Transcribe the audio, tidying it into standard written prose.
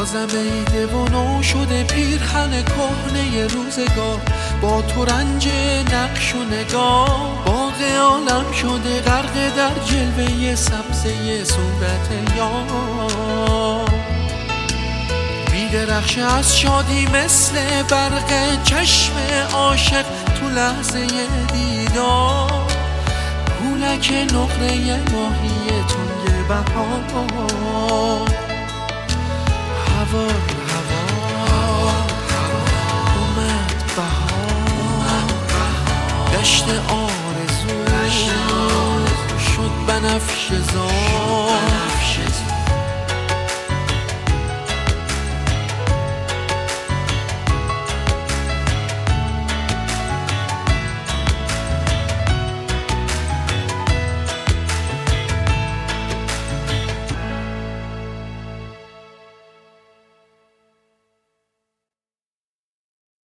بازم عیده و نو شده پیرهن کهنه روزگار، با تو رنج نقش و نگاه باغ عالم شده غرق در جلوه سبزه صورت یار. میدرخشه از شادی مثل برق چشم عاشق تو لحظه دیدار، پولک نقره ماهی تنگ بهار. هوا اومد بهار، دشت آرزو شد بنفشه زار.